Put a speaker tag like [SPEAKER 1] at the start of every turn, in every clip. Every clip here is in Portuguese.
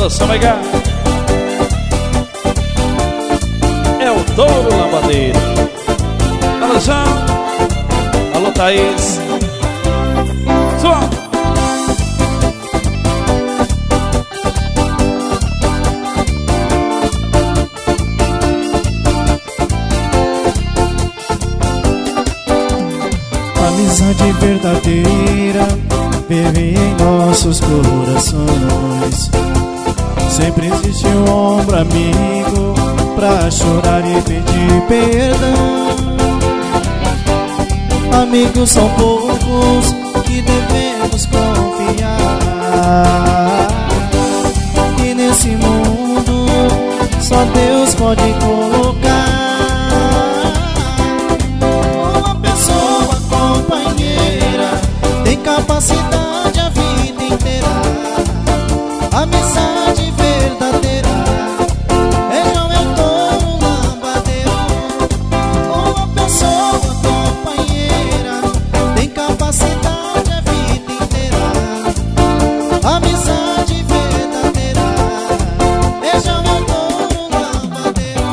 [SPEAKER 1] Lavador Samega é o Touro Lambadeiro. Alô, João. Alô, Thaís. João.
[SPEAKER 2] Amizade verdadeira vive em nossos corações. Sempre existe um ombro amigo pra chorar e pedir perdão. Amigos são poucos que devemos confiar. E nesse mundo só Deus pode colocar uma pessoa companheira, tem capacidade a vida inteira. Amizade verdadeira é João é o Touro Lambadeiro. Uma pessoa companheira, tem capacidade a vida inteira. Amizade verdadeira é João é o Touro Lambadeiro.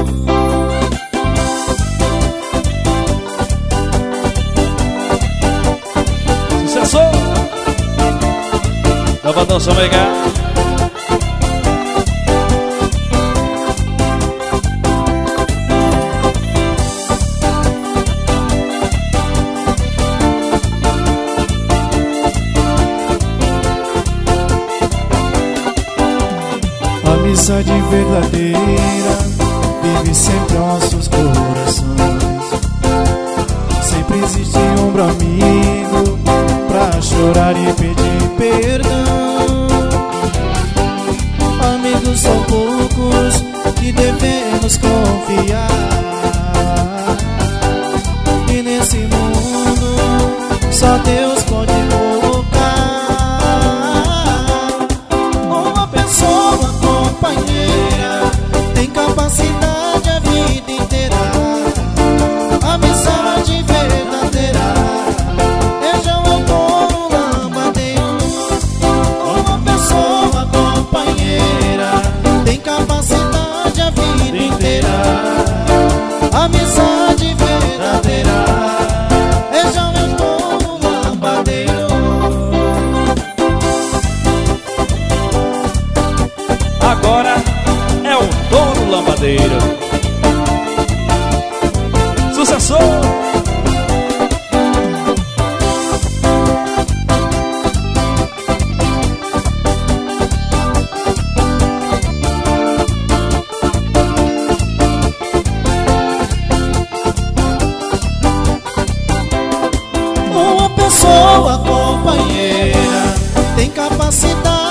[SPEAKER 1] Sucesso! Lavador Samega.
[SPEAKER 2] Amizade verdadeira vive sempre em nossos corações. Sempre existe um ombro amigo pra chorar e pedir perdão. Amigos são poucos que devemos confiar. E nesse mundo só Deus pode colocar uma pessoa companheira, tem capacidade a vida inteira. Amizade verdadeira é João é o Touro Lambadeiro. Uma pessoa companheira, tem capacidade a vida inteira. Amizade verdadeira é João é o Touro Lambadeiro.
[SPEAKER 1] Agora é o Touro Lambadeiro. Sucesso!
[SPEAKER 2] Uma pessoa companheira, tem capacidade